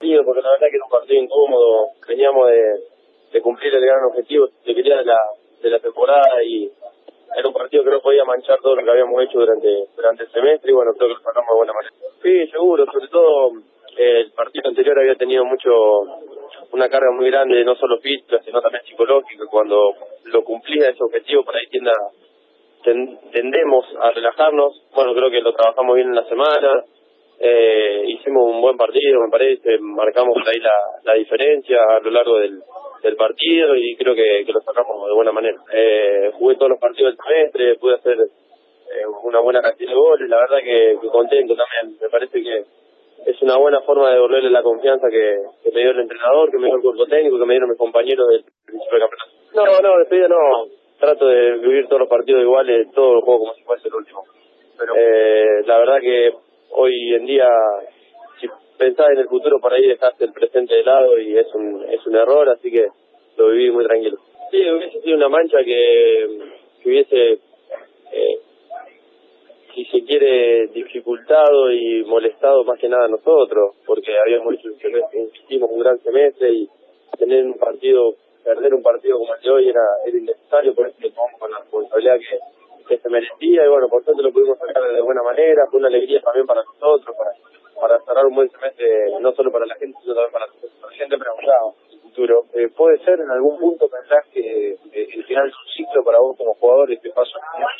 partido, porque la verdad que era un partido incómodo. Veníamos de cumplir el gran objetivo que quería de la temporada y era un partido que no podía manchar todo lo que habíamos hecho durante el semestre y bueno, creo que lo sacamos de buena manera. Sí, seguro, sobre todo el partido anterior había tenido una carga muy grande, no solo física, sino también psicológica. Cuando lo cumplía ese objetivo, por ahí tendemos a relajarnos. Bueno, creo que lo trabajamos bien en la semana, hicimos un buen partido, me parece, marcamos por ahí la diferencia a lo largo del partido y creo que lo sacamos de buena manera. Jugué todos los partidos del semestre, pude hacer una buena cantidad de goles, la verdad que contento también. Me parece que es una buena forma de devolverle la confianza que me dio el entrenador, que me dio el cuerpo técnico, que me dieron mis compañeros del principio del campeonato. No, despedida no. Trato de vivir todos los partidos iguales, todo el juego como si fuese el último. Pero la verdad que hoy en día, si pensás en el futuro, por ahí dejaste el presente de lado y es un error, así que lo viví muy tranquilo. Sí, hubiese sido una mancha que hubiese, si se quiere, dificultado y molestado más que nada a nosotros, porque habíamos hecho hicimos un gran semestre y perder un partido como el de hoy era innecesario, por eso lo tomamos con la responsabilidad que se merecía y bueno, por suerte lo pudimos sacar de buena manera. Fue una alegría también para nosotros, para cerrar un buen semestre, no solo para la gente, sino también para la gente preguntada el futuro. ¿Puede ser en algún punto pensás que el final de un ciclo para vos como jugador este paso?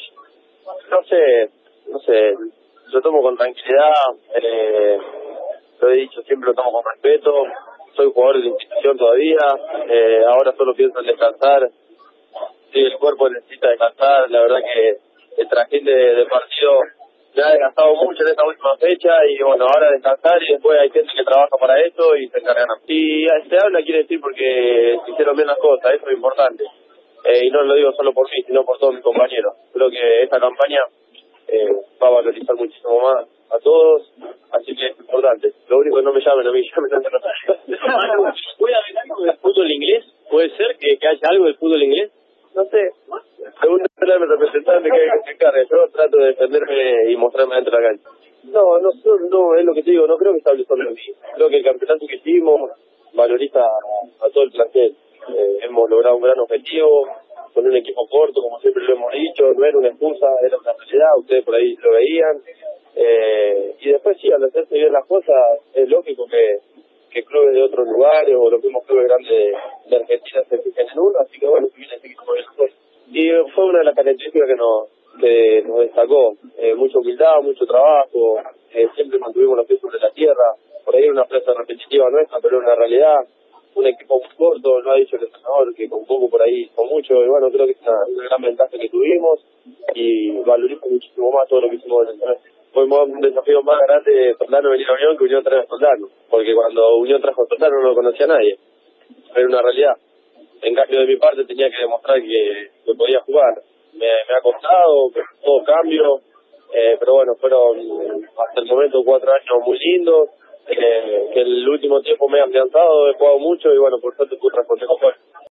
No sé, lo tomo con tranquilidad, lo he dicho, siempre lo tomo con respeto. Soy jugador de la institución todavía, ahora solo pienso en descansar. Sí, el cuerpo necesita descansar, la verdad que el trajín de partido me ha desgastado mucho en esta última fecha y bueno, ahora descansar y después hay gente que trabaja para esto y se encargan. Si se habla quiere decir porque se hicieron bien las cosas, eso es importante. Y no lo digo solo por mí, sino por todos mis compañeros. Creo que esta campaña va a valorizar muchísimo más a todos, así que es importante. Lo único que no me llamen a mí, llamen a Rosario. ¿Puede haber algo del fútbol inglés? ¿Puede ser que haya algo del fútbol inglés? No sé, pregúntale a mi representante que se encargue. Yo trato de defenderme y mostrarme dentro de la cancha. No, es lo que te digo, no creo que se hable solo de mí. Creo que el campeonato que hicimos valoriza a todo el plantel. Hemos logrado un gran objetivo con un equipo corto, como siempre lo hemos dicho. No era una excusa, era una realidad, ustedes por ahí lo veían. Y después sí, al hacerse bien las cosas, es lógico que clubes de otros lugares o los mismos clubes grandes de Argentina se fijen en uno, así que bueno, viene así como bien las cosas. Y fue una de las características que nos destacó, mucha humildad, mucho trabajo, siempre mantuvimos los pies sobre la tierra. Por ahí era una frase repetitiva nuestra, pero era una realidad. Un equipo muy corto, lo ha dicho el entrenador, que con poco por ahí con mucho, y bueno, creo que es una gran ventaja que tuvimos y valorizo muchísimo más todo lo que hicimos en el semestre. Fue un desafío más grande Soldano venir a Unión que Unión traer a Soldano, porque cuando Unión trajo a Soldano no lo conocía nadie, era una realidad. En cambio de mi parte tenía que demostrar que podía jugar. Me ha costado, todo cambio, pero bueno, fueron hasta el momento 4 años muy lindos, que el último tiempo me he afianzado, he jugado mucho y bueno, por suerte pude responder con gol.